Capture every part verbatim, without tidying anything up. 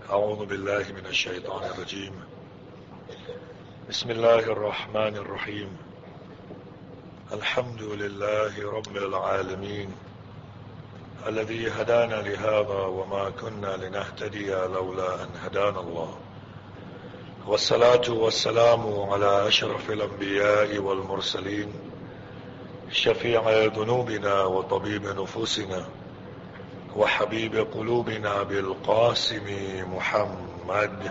أعوذ بالله من الشيطان الرجيم. بسم الله الرحمن الرحيم. الحمد لله رب العالمين الذي هدانا لهذا وما كنا لنهتدي لولا أن هدانا الله، والصلاة والسلام على أشرف الأنبياء والمرسلين شفيع ذنوبنا وطبيب نفوسنا وحبيب قلوبنا بالقاسم محمد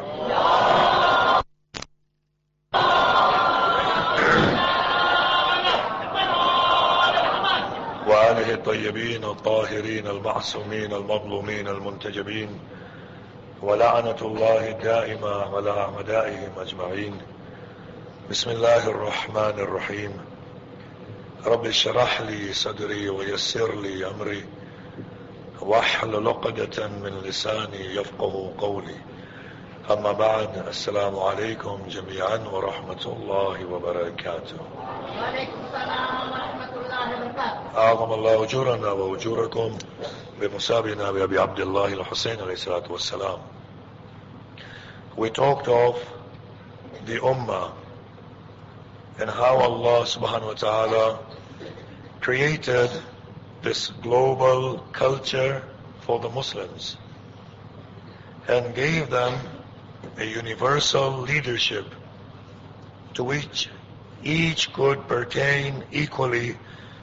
وآله الطيبين الطاهرين المعصومين المظلومين المنتجبين، ولعنة الله الدائمة على أعدائهم أجمعين. بسم الله الرحمن الرحيم. رب اشرح لي صدري ويسر لي أمري واحلل عقدة من لساني يفقه قولي. أما بعد، السلام عليكم جميعا ورحمة الله وبركاته. وعليكم السلام ورحمة الله وبركاته. أعظم الله أجورنا وأجوركم بمسابنا بأبي عبد الله الحسين عليه الصلاة والسلام. We talked of the Ummah and how Allah subhanahu wa ta'ala created this global culture for the Muslims and gave them a universal leadership to which each could pertain equally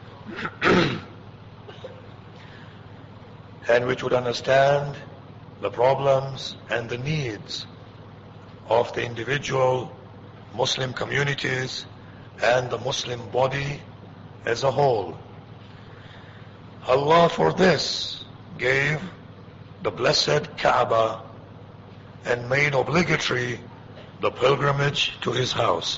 and which would understand the problems and the needs of the individual Muslim communities and the Muslim body as a whole. Allah for this gave the blessed Kaaba and made obligatory the pilgrimage to his house.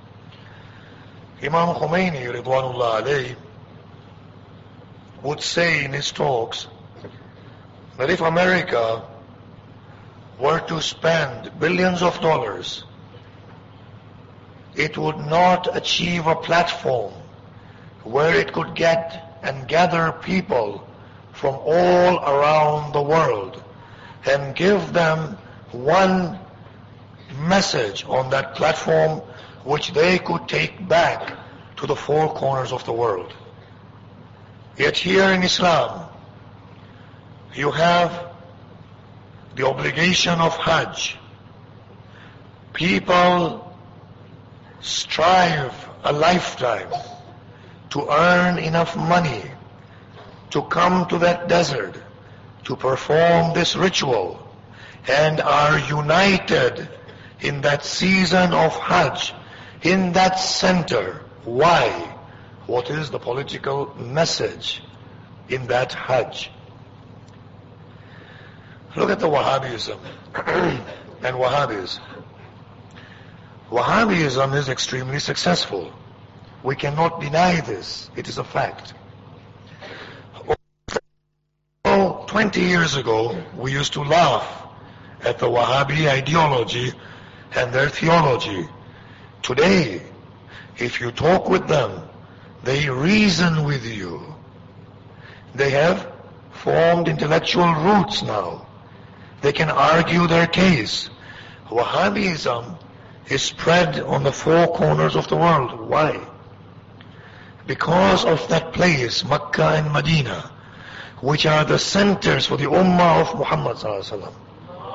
Imam Khomeini Ridwanullah alayhi would say in his talks that if America were to spend billions of dollars, it would not achieve a platform where it could get and gather people from all around the world and give them one message on that platform which they could take back to the four corners of the world. Yet here in Islam, you have the obligation of Hajj. People strive a lifetime to earn enough money to come to that desert to perform this ritual and are united in that season of Hajj, in that center. Why? What is the political message in that Hajj? Look at the Wahhabism and Wahhabis. Wahhabism is extremely successful. We cannot deny this. It is a fact. Oh, twenty years ago, we used to laugh at the Wahhabi ideology and their theology. Today, if you talk with them, they reason with you. They have formed intellectual roots now. They can argue their case. Wahhabism is spread on the four corners of the world. Why? Because of that place, Makkah and Medina, which are the centers for the Ummah of Muhammad sallallahu alaihi wasallam.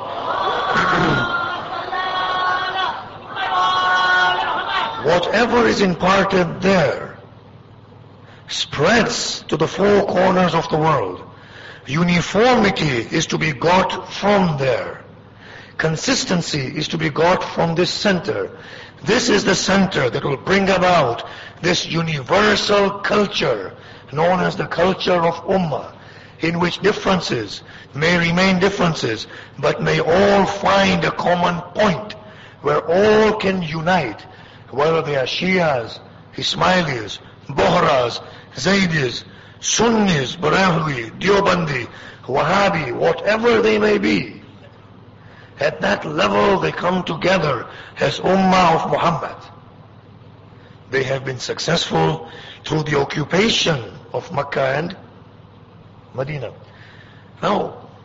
Whatever is imparted there spreads to the four corners of the world. Uniformity is to be got from there. Consistency is to be got from this center. This is the center that will bring about this universal culture known as the culture of Ummah, in which differences may remain differences, but may all find a common point where all can unite, whether they are Shias, Ismailis, Bohras, Zaydis, Sunnis, Barahwi, Deobandi, Wahhabi, whatever they may be. At that level they come together as Ummah of Muhammad. They have been successful through the occupation of Makkah and Medina. Now,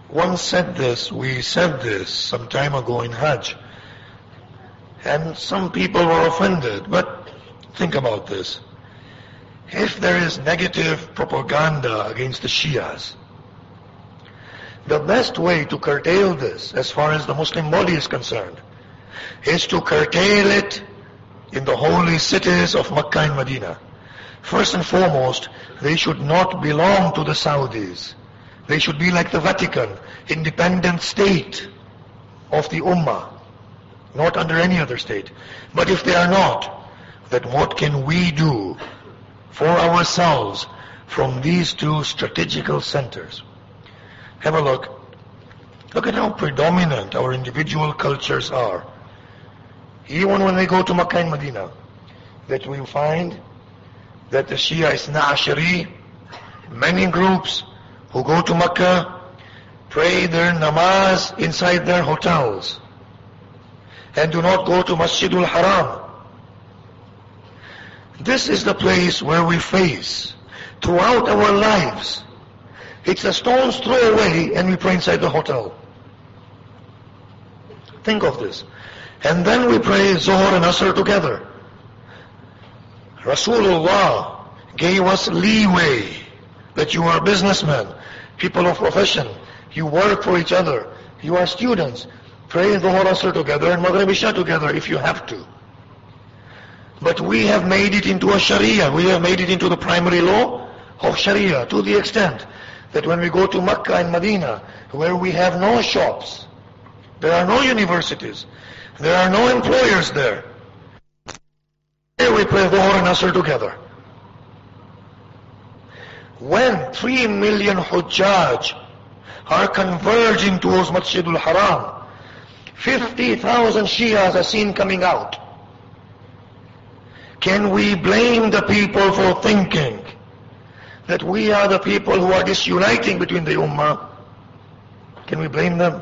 once said this, we said this some time ago in Hajj, and some people were offended, but think about this. If there is negative propaganda against the Shias, the best way to curtail this, as far as the Muslim body is concerned, is to curtail it in the holy cities of Makkah and Medina. First and foremost, they should not belong to the Saudis. They should be like the Vatican, independent state of the Ummah, not under any other state. But if they are not, then what can we do for ourselves from these two strategical centers? Have a look. Look at how predominant our individual cultures are. Even when we go to Makkah and Medina, that we find that the Shia Isna Ashari, many groups who go to Makkah, pray their namaz inside their hotels, and do not go to Masjidul Haram. This is the place where we face, throughout our lives, it's a stone's throw away and we pray inside the hotel. Think of this. And then we pray Zohar and Asr together. Rasulullah gave us leeway that you are businessmen, people of profession, you work for each other, you are students. Pray Zohar Asr together and Maghrib Isha together if you have to. But we have made it into a Sharia, we have made it into the primary law of Sharia to the extent that when we go to Makkah and Medina, where we have no shops, there are no universities, there are no employers there, here we pray Dhuhr and Asr together. When three million Hujjaj are converging towards Masjidul Haram, fifty thousand Shias are seen coming out. Can we blame the people for thinking that we are the people who are disuniting between the Ummah? Can we blame them?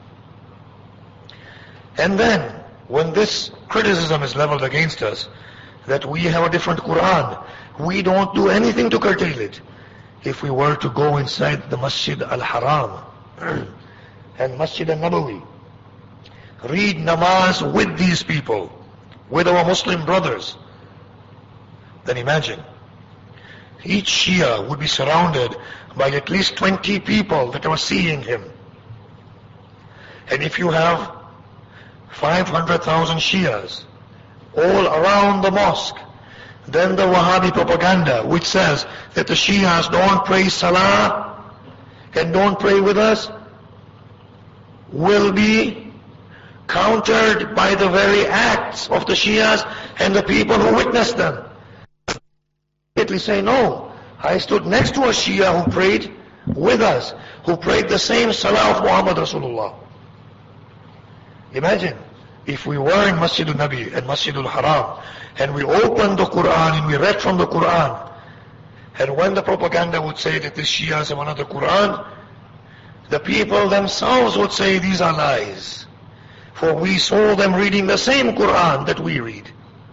And then, when this criticism is leveled against us, that we have a different Quran, we don't do anything to curtail it. If we were to go inside the Masjid al-Haram and Masjid al-Nabawi, read namaz with these people, with our Muslim brothers, then imagine, each Shia would be surrounded by at least twenty people that are seeing him. And if you have five hundred thousand Shias all around the mosque, then the Wahhabi propaganda which says that the Shias don't pray Salah and don't pray with us will be countered by the very acts of the Shias and the people who witness them. Immediately say, no, I stood next to a Shia who prayed with us, who prayed the same Salah of Muhammad Rasulullah. Imagine if we were in Masjid al-Nabi and Masjid al-Haram and we opened the Quran and we read from the Quran, and when the propaganda would say that the Shias have another Quran, the people themselves would say these are lies, for we saw them reading the same Quran that we read.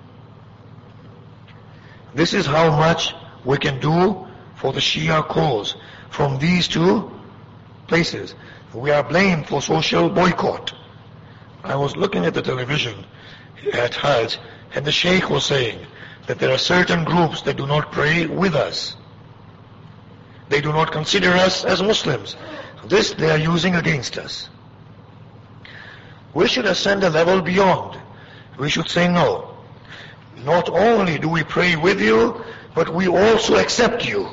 This is how much we can do for the Shia cause from these two places. We are blamed for social boycott. I was looking at the television at Hajj, and the Sheikh was saying that there are certain groups that do not pray with us. They do not consider us as Muslims. This they are using against us. We should ascend a level beyond. We should say no. Not only do we pray with you, but we also accept you.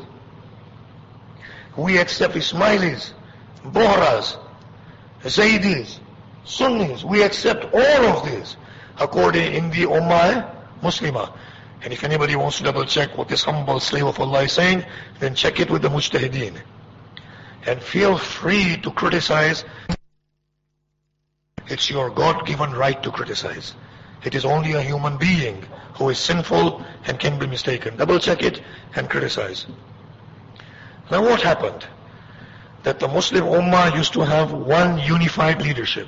We accept Ismailis, Bohras, Zaydis, Sunnis. We accept all of this according in the Ummah Muslimah. And if anybody wants to double check what this humble slave of Allah is saying, then check it with the Mujtahideen. And feel free to criticize. It's your God-given right to criticize. It is only a human being who is sinful and can be mistaken. Double check it and criticize. Now what happened? That the Muslim Ummah used to have one unified leadership.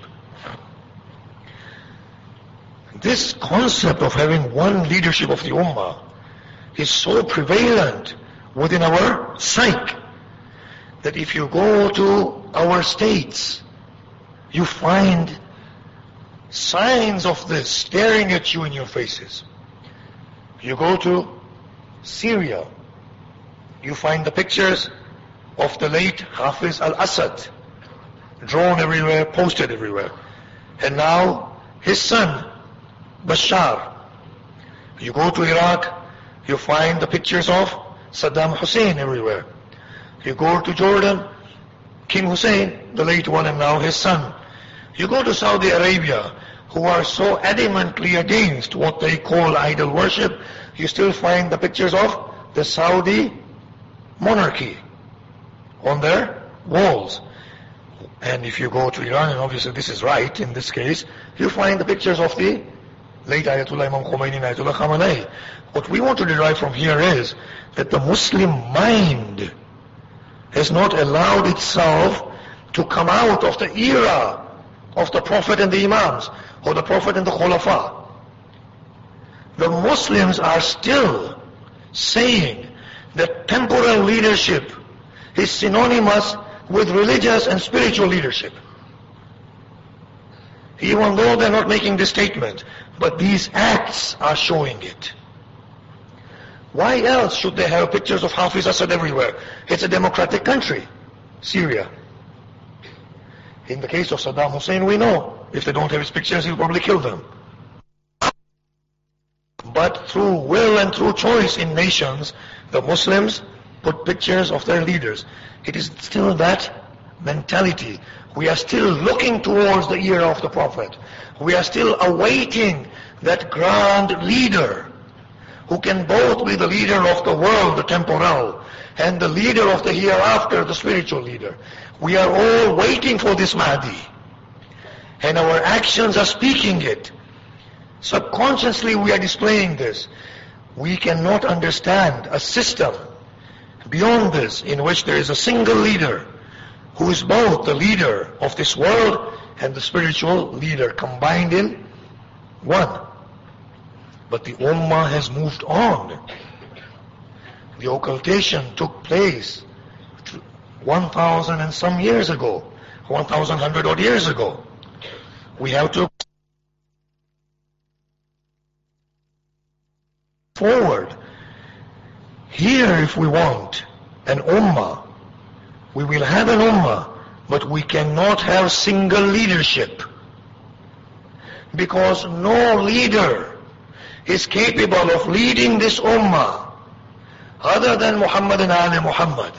This concept of having one leadership of the Ummah is so prevalent within our psyche that if you go to our states, you find signs of this staring at you in your faces. You go to Syria, you find the pictures of the late Hafiz al-Assad, drawn everywhere, posted everywhere. And now his son, Bashar. You go to Iraq, you find the pictures of Saddam Hussein everywhere. You go to Jordan, King Hussein, the late one, and now his son. You go to Saudi Arabia, who are so adamantly against what they call idol worship, you still find the pictures of the Saudi monarchy on their walls. And if you go to Iran, and obviously this is right in this case, you find the pictures of the late Ayatollah Imam Khomeini and Ayatollah Khamenei. What we want to derive from here is that the Muslim mind has not allowed itself to come out of the era of the Prophet and the Imams, or the Prophet and the Khulafa. The Muslims are still saying that temporal leadership is synonymous with religious and spiritual leadership. Even though they're not making this statement, but these acts are showing it. Why else should they have pictures of Hafiz Assad everywhere? It's a democratic country, Syria. In the case of Saddam Hussein, we know, if they don't have his pictures, he'll probably kill them. But through will and through choice in nations, the Muslims put pictures of their leaders. It is still that mentality. We are still looking towards the era of the Prophet. We are still awaiting that grand leader who can both be the leader of the world, the temporal, and the leader of the hereafter, the spiritual leader. We are all waiting for this Mahdi. And our actions are speaking it. Subconsciously we are displaying this. We cannot understand a system beyond this in which there is a single leader who is both the leader of this world and the spiritual leader combined in one. But the Ummah has moved on. The occultation took place one thousand and some years ago, one thousand hundred odd years ago. We have to forward. Here, if we want an Ummah, we will have an Ummah, but we cannot have single leadership. Because no leader is capable of leading this Ummah other than Muhammad and Ali Muhammad.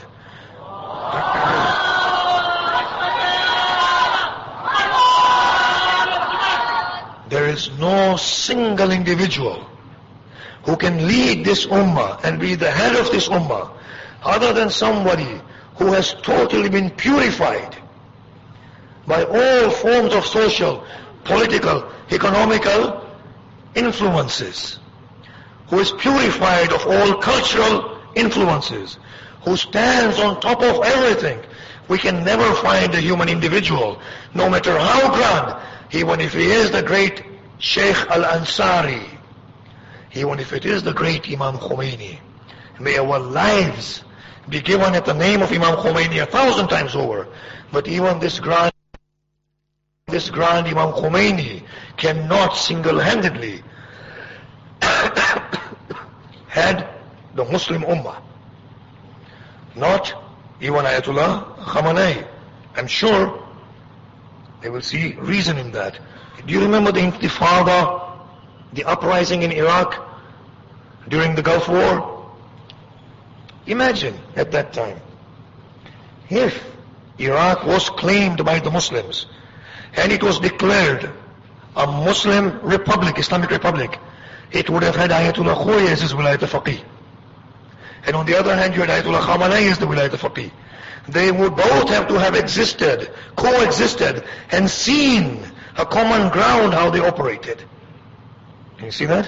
There is no single individual who can lead this Ummah and be the head of this Ummah other than somebody who has totally been purified by all forms of social, political, economical influences, who is purified of all cultural influences, who stands on top of everything. We can never find a human individual, no matter how grand, even if he is the great Sheikh Al-Ansari, even if it is the great Imam Khomeini. May our lives be given at the name of Imam Khomeini a thousand times over. But even this grand, this grand Imam Khomeini cannot single-handedly head the Muslim Ummah. Not even Ayatollah Khamenei. I'm sure they will see reason in that. Do you remember the Intifada, the uprising in Iraq during the Gulf War? Imagine at that time, if Iraq was claimed by the Muslims and it was declared a Muslim republic, Islamic republic, it would have had Ayatollah Khomeini as his Wilayat al-Faqih. And on the other hand, you had Ayatollah Khamenei as the Wilayat al-Faqih. They would both have to have existed, coexisted, and seen a common ground how they operated. Can you see that?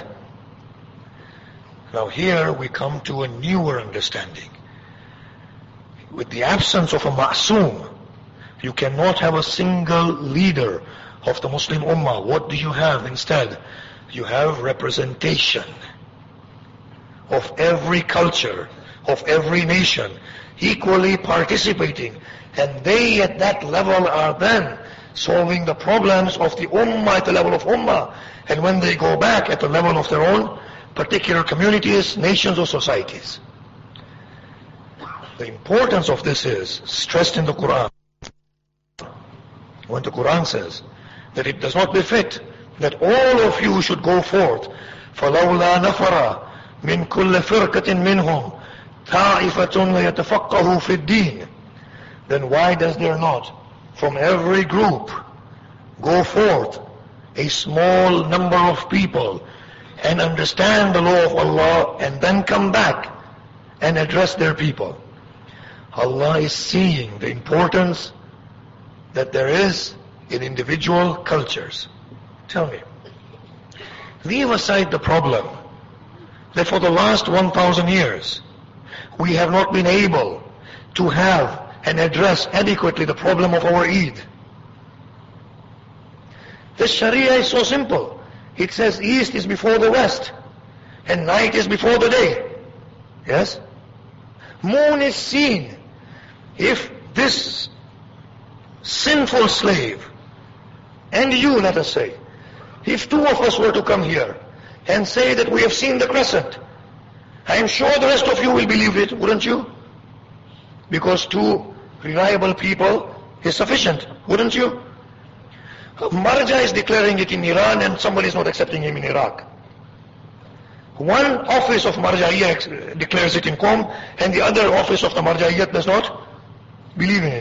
Now here we come to a newer understanding. With the absence of a ma'soom, you cannot have a single leader of the Muslim Ummah. What do you have instead? You have representation of every culture, of every nation, equally participating. And they at that level are then solving the problems of the ummah at the level of ummah. And when they go back at the level of their own particular communities, nations or societies. The importance of this is stressed in the Quran. When the Quran says that it does not befit that all of you should go forth, فَلَوْلَا نَفَرَ مِنْ كُلِّ فِرْقَةٍ مِّنْهُمْ طَائِفَةٌ لِيَتَفَقَّهُوا فِي الدِّينِ. Then why does there not, from every group, go forth a small number of people and understand the law of Allah and then come back and address their people? Allah is seeing the importance that there is in individual cultures. Tell me, leave aside the problem that for the last one thousand years we have not been able to have and address adequately the problem of our Eid. The Sharia is so simple. It says East is before the West and night is before the day. Yes? Moon is seen. If this sinful slave and you, let us say, if two of us were to come here and say that we have seen the crescent, I am sure the rest of you will believe it, wouldn't you? Because two reliable people is sufficient, wouldn't you? Marja is declaring it in Iran and somebody is not accepting him in Iraq. One office of Marjaiyat declares it in Qom and the other office of the Marjaiyat does not believe in it.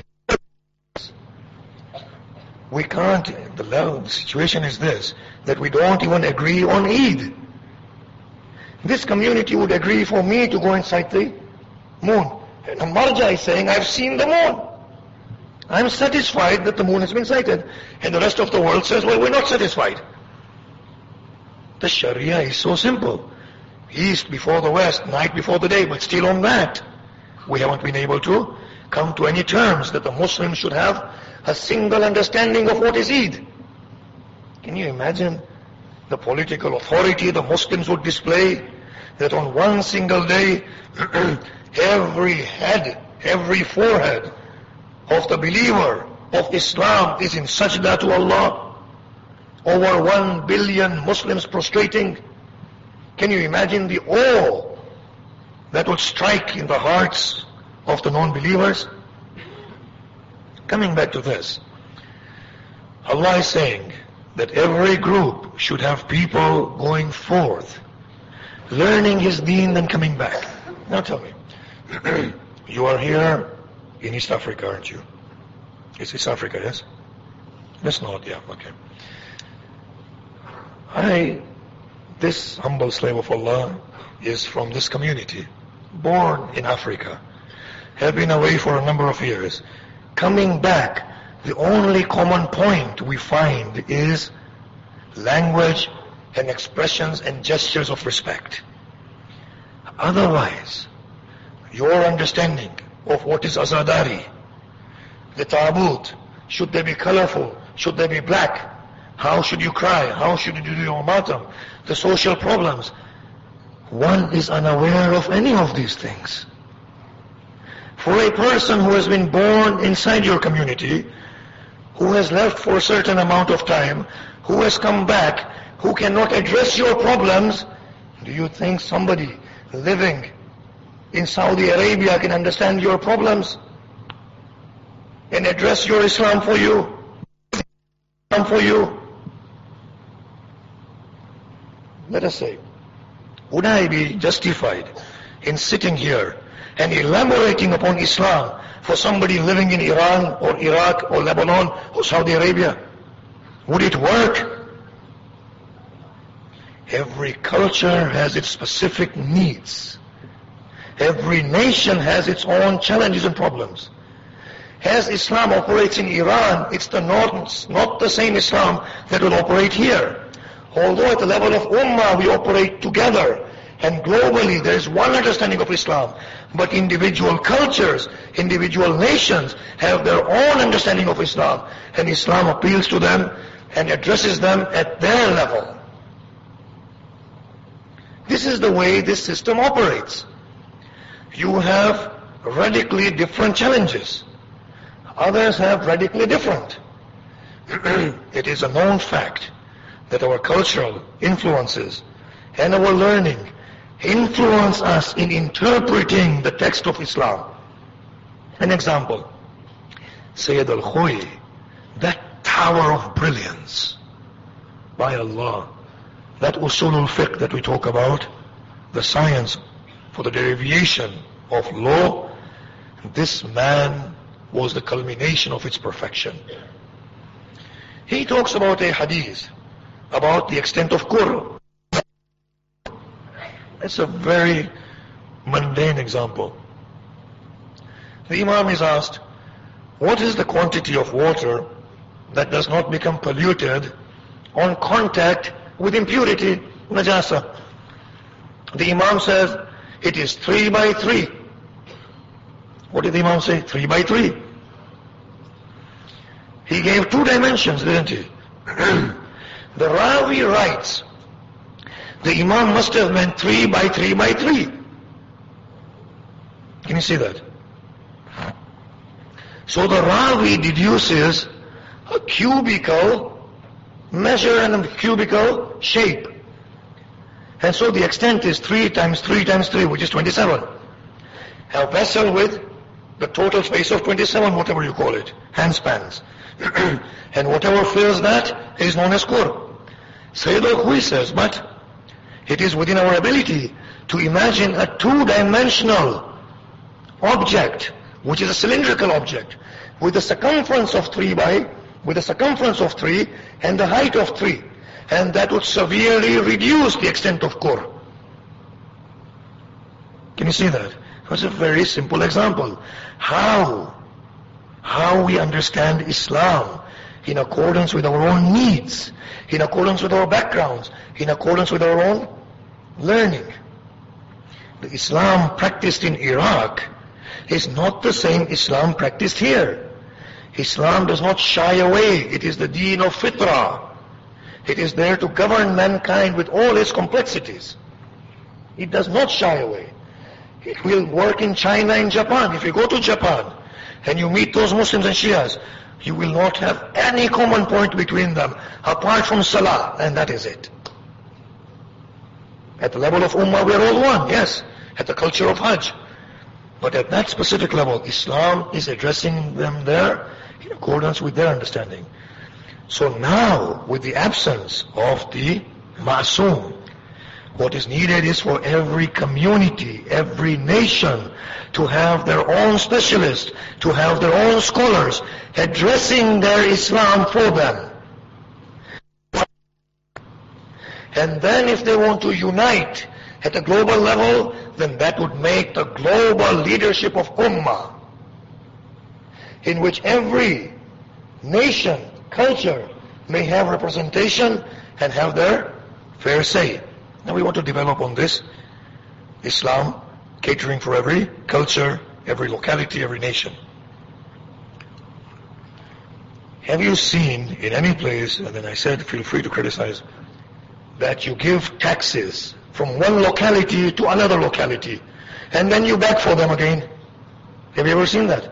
We can't, the, level, the situation is this, that we don't even agree on Eid. This community would agree for me to go and sight the moon. And Marja is saying, I've seen the moon. I'm satisfied that the moon has been sighted. And the rest of the world says, well, we're not satisfied. The Sharia is so simple. East before the West, night before the day, but still on that, we haven't been able to come to any terms that the Muslims should have a single understanding of what is Eid. Can you imagine the political authority the Muslims would display, that on one single day, every head, every forehead of the believer of Islam is in sajda to Allah, over one billion Muslims prostrating. Can you imagine the awe that would strike in the hearts of the non-believers? Coming back to this, Allah is saying that every group should have people going forth, learning His deen, then coming back. Now tell me, you are here in East Africa, aren't you? It's East Africa, yes? That's not, yeah, okay. I, this humble slave of Allah, is from this community, born in Africa, have been away for a number of years. Coming back, the only common point we find is language and expressions and gestures of respect. Otherwise, your understanding of what is azadari, the tabut, should they be colorful, should they be black, how should you cry, how should you do your matam, the social problems, one is unaware of any of these things. For a person who has been born inside your community, who has left for a certain amount of time, who has come back, who cannot address your problems, do you think somebody living in Saudi Arabia can understand your problems and address your Islam for you? Islam for you? Let us say, would I be justified in sitting here and elaborating upon Islam for somebody living in Iran or Iraq or Lebanon or Saudi Arabia? Would it work? Every culture has its specific needs. Every nation has its own challenges and problems. As Islam operates in Iran, it's the not, not the same Islam that will operate here. Although at the level of Ummah we operate together, and globally there is one understanding of Islam, but individual cultures, individual nations have their own understanding of Islam, and Islam appeals to them and addresses them at their level. This is the way this system operates. You have radically different challenges. Others have radically different. It is a known fact that our cultural influences and our learning influence us in interpreting the text of Islam. An example, Sayyid al-Khoi, that tower of brilliance, by Allah, that usulul fiqh that we talk about, the science for the derivation of law, this man was the culmination of its perfection. He talks about a hadith about the extent of qurr. It's a very mundane example. The Imam is asked, what is the quantity of water that does not become polluted on contact with impurity, najasa? The Imam says, it is three by three. What did the Imam say? Three by three. He gave two dimensions, didn't he? The Rawi writes, the Imam must have meant three by three by three. Can you see that? So the Rawi deduces a cubical measure and a cubical shape. And so the extent is three times three times three, which is twenty-seven. A vessel with the total space of twenty-seven, whatever you call it, handspans. And whatever fills that is known as qurr. Sayyid al-Khoi says, but it is within our ability to imagine a two-dimensional object, which is a cylindrical object, with a circumference of three by, with a circumference of three and the height of three. And that would severely reduce the extent of qurr. Can you see that? It was a very simple example. How? How we understand Islam in accordance with our own needs, in accordance with our backgrounds, in accordance with our own learning. The Islam practiced in Iraq is not the same Islam practiced here. Islam does not shy away. It is the deen of fitrah. It is there to govern mankind with all its complexities. It does not shy away. It will work in China and Japan. If you go to Japan and you meet those Muslims and Shias, you will not have any common point between them apart from salah, and that is it. At the level of ummah we are all one, yes, at the culture of Hajj. But at that specific level, Islam is addressing them there in accordance with their understanding. So now, with the absence of the ma'soom, what is needed is for every community, every nation to have their own specialists, to have their own scholars addressing their Islam for them. And then if they want to unite at a global level, then that would make the global leadership of Ummah, in which every nation, culture may have representation and have their fair say. Now we want to develop on this Islam catering for every culture, every locality, every nation. Have you seen in any place, and then I said feel free to criticize, that you give taxes from one locality to another locality and then you beg for them again? Have you ever seen that?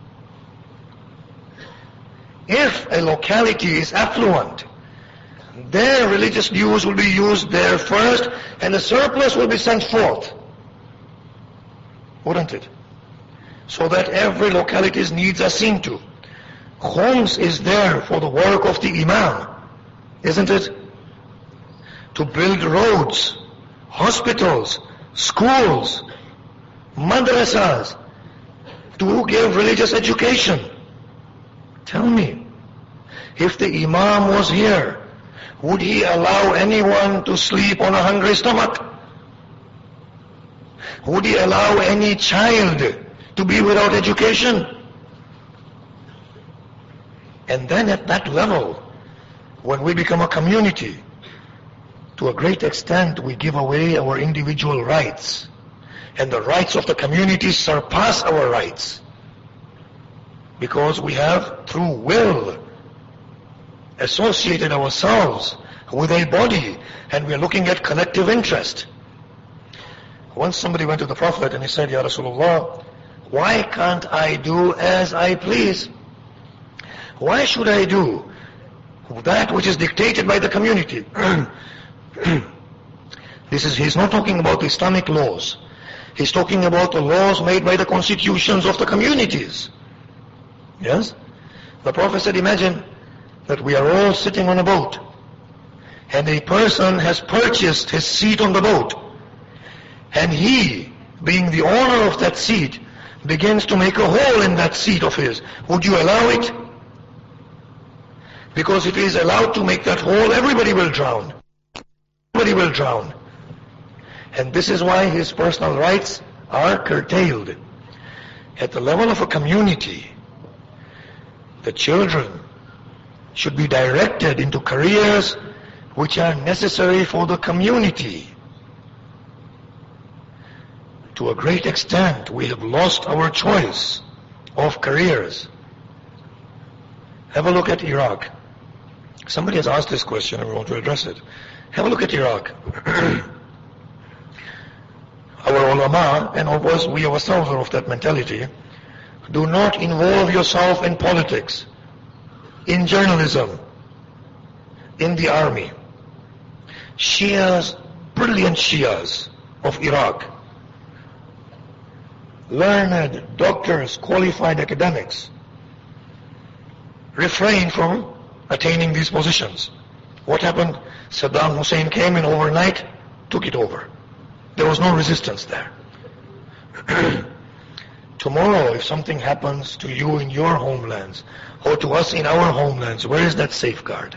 If a locality is affluent, their religious dues will be used there first and the surplus will be sent forth. Wouldn't it? So that every locality's needs are seen to. Homs is there for the work of the Imam, isn't it? To build roads, hospitals, schools, madrasas, to give religious education. Tell me, if the Imam was here, would he allow anyone to sleep on a hungry stomach? Would he allow any child to be without education? And then at that level, when we become a community, to a great extent we give away our individual rights. And the rights of the community surpass our rights. Because we have, through will, associated ourselves with a body, and we are looking at collective interest. Once somebody went to the Prophet and he said, Ya Rasulullah, Why can't I do as I please? Why should I do that which is dictated by the community? This is, he's not talking about Islamic laws. He's talking about the laws made by the constitutions of the communities. Yes? The Prophet said, imagine that we are all sitting on a boat, and a person has purchased his seat on the boat, and he, being the owner of that seat, begins to make a hole in that seat of his. Would you allow it? Because if he is allowed to make that hole, everybody will drown. Everybody will drown. And this is why his personal rights are curtailed. At the level of a community, the children should be directed into careers which are necessary for the community. To a great extent, we have lost our choice of careers. Have a look at Iraq. Somebody has asked this question and we want to address it. Have a look at Iraq. Our ulama, and of course we ourselves are of that mentality, do not involve yourself in politics, in journalism, in the army. Shias, brilliant Shias of Iraq, learned doctors, qualified academics, refrain from attaining these positions. What happened? Saddam Hussein came in overnight, took it over. There was no resistance there. Tomorrow, if something happens to you in your homelands, or to us in our homelands, where is that safeguard?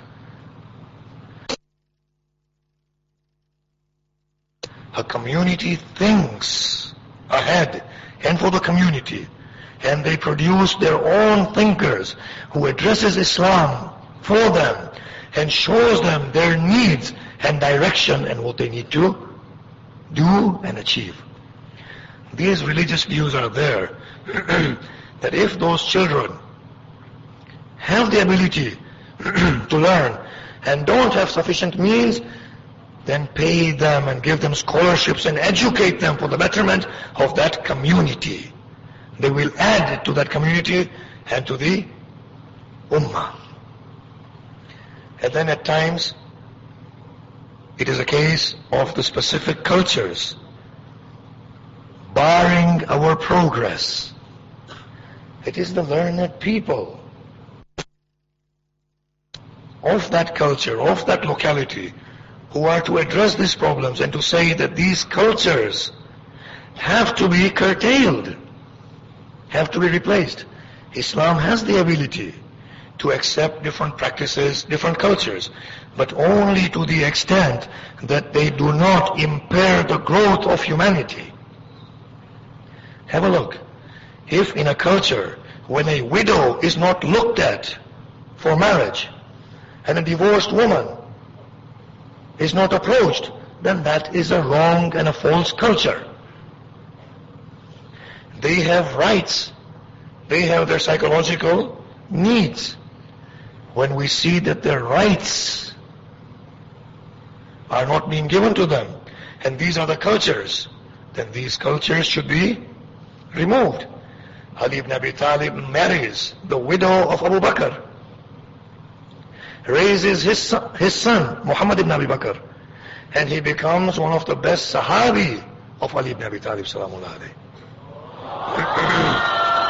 A community thinks ahead and for the community, and they produce their own thinkers who addresses Islam for them and shows them their needs and direction and what they need to do and achieve. These religious views are there that if those children have the ability to learn and don't have sufficient means, then pay them and give them scholarships and educate them for the betterment of that community. They will add to that community and to the ummah. And then at times, it is a case of the specific cultures barring our progress. It is the learned people of that culture, of that locality, who are to address these problems and to say that these cultures have to be curtailed, have to be replaced. Islam has the ability to accept different practices, different cultures, but only to the extent that they do not impair the growth of humanity. Have a look. If in a culture, when a widow is not looked at for marriage, and a divorced woman is not approached, then that is a wrong and a false culture. They have rights. They have their psychological needs. When we see that their rights are not being given to them, and these are the cultures, then these cultures should be removed. Ali ibn Abi Talib marries the widow of Abu Bakr, raises his son, his son Muhammad ibn Abi Bakr, and he becomes one of the best Sahabi of Ali ibn Abi Talib salamullah alayhi.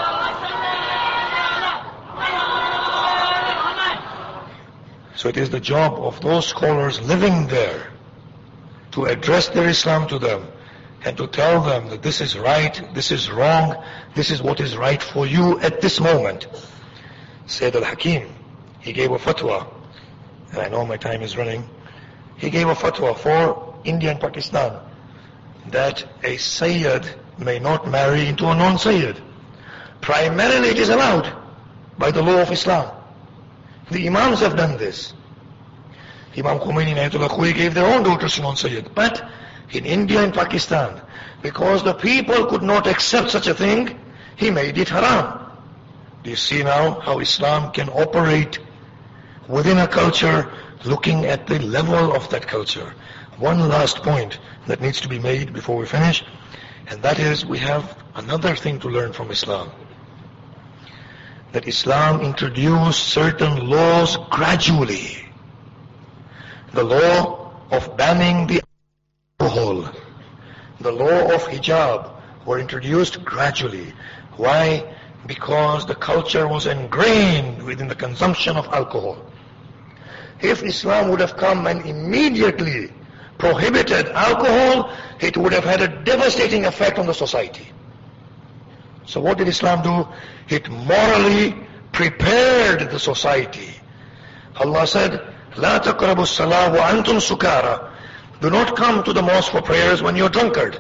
So it is the job of those scholars living there to address their Islam to them and to tell them that this is right, this is wrong, this is what is right for you at this moment. Sayyid al-Hakim, he gave a fatwa, and I know my time is running, he gave a fatwa for India and Pakistan that a Sayyid may not marry into a non-Sayyid. Primarily it is allowed by the law of Islam. The Imams have done this. Imam Khomeini Ayatollah Khoi gave their own daughters to non-Sayyid. But in India and Pakistan, because the people could not accept such a thing, he made it haram. Do you see now how Islam can operate within a culture, looking at the level of that culture? One last point that needs to be made before we finish. And that is, we have another thing to learn from Islam. That Islam introduced certain laws gradually. The law of banning the alcohol, the law of hijab were introduced gradually. Why? Because the culture was ingrained within the consumption of alcohol. If Islam would have come and immediately prohibited alcohol, it would have had a devastating effect on the society. So what did Islam do? It morally prepared the society. Allah said, "La taqrabu as-salah wa antum sukara." Do not come to the mosque for prayers when you're drunkard.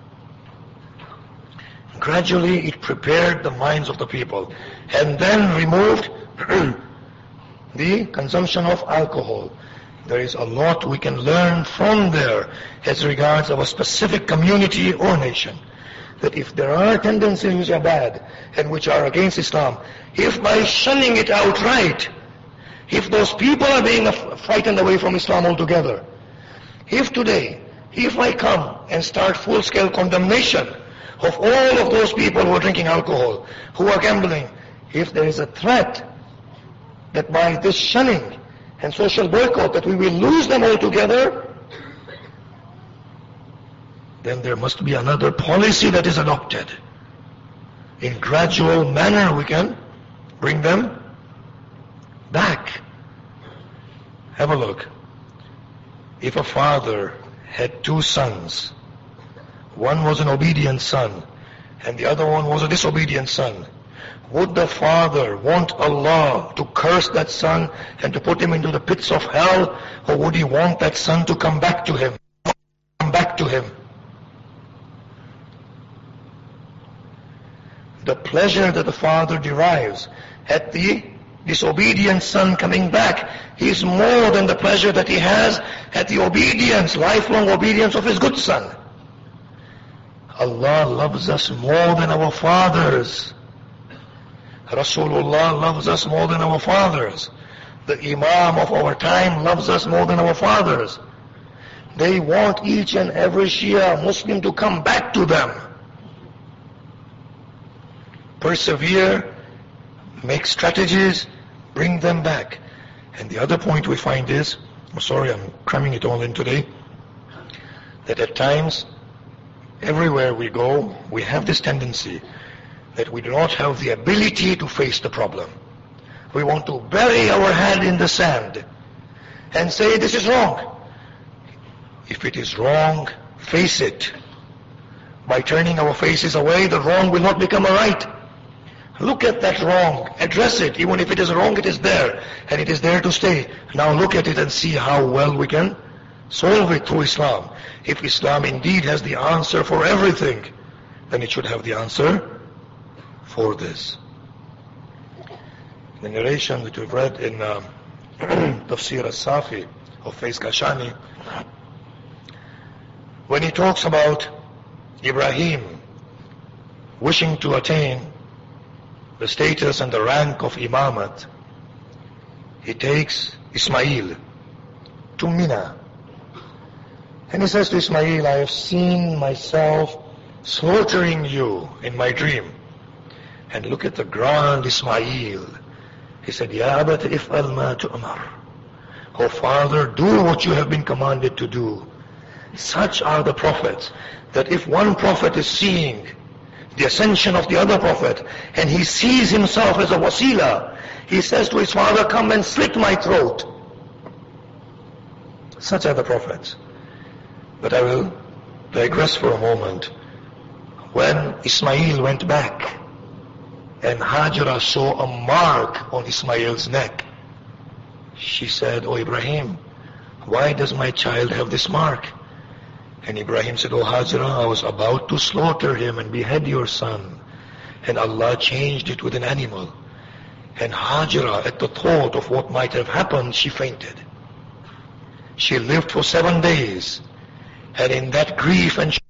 Gradually it prepared the minds of the people and then removed the consumption of alcohol. There is a lot we can learn from there as regards our specific community or nation. That if there are tendencies which are bad and which are against Islam, if by shunning it outright, if those people are being frightened away from Islam altogether, if today, if I come and start full-scale condemnation of all of those people who are drinking alcohol, who are gambling, if there is a threat that by this shunning and social boycott that we will lose them altogether, then there must be another policy that is adopted. In gradual manner we can bring them back. Have a look. If a father had two sons, one was an obedient son and the other one was a disobedient son, would the father want Allah to curse that son and to put him into the pits of hell, or would he want that son to come back to him? Come back to him. The pleasure that the father derives at the disobedient son coming back is more than the pleasure that he has at the obedience, lifelong obedience of his good son. Allah loves us more than our fathers. Rasulullah loves us more than our fathers. The Imam of our time loves us more than our fathers. They want each and every Shia Muslim to come back to them. Persevere, make strategies, bring them back. And the other point we find is, I'm sorry I'm cramming it all in today, that at times, everywhere we go, we have this tendency that we do not have the ability to face the problem. We want to bury our head in the sand and say this is wrong. If it is wrong, face it. By turning our faces away, the wrong will not become a right. Look at that wrong, address it. Even if it is wrong, it is there, and it is there to stay. Now look at it and see how well we can solve it through Islam. If Islam indeed has the answer for everything, then it should have the answer for this. The narration that we've read in uh, Tafsir al-Safi of Faiz Kashani, when he talks about Ibrahim wishing to attain the status and the rank of Imamat, he takes Ismail to Mina. And he says to Ismail, I have seen myself slaughtering you in my dream. And look at the grand Ismail. He said, Ya abat if'al ma tu'mar. Oh father, do what you have been commanded to do. Such are the prophets, that if one prophet is seeing the ascension of the other prophet, and he sees himself as a wasila, he says to his father, come and slit my throat. Such are the prophets. But I will digress for a moment. When Ismail went back, and Hajara saw a mark on Ismail's neck, she said, Oh Ibrahim, why does my child have this mark? And Ibrahim said, Oh Hajara, I was about to slaughter him and behead your son, and Allah changed it with an animal. And Hajara, at the thought of what might have happened, she fainted. She lived for seven days, and in that grief and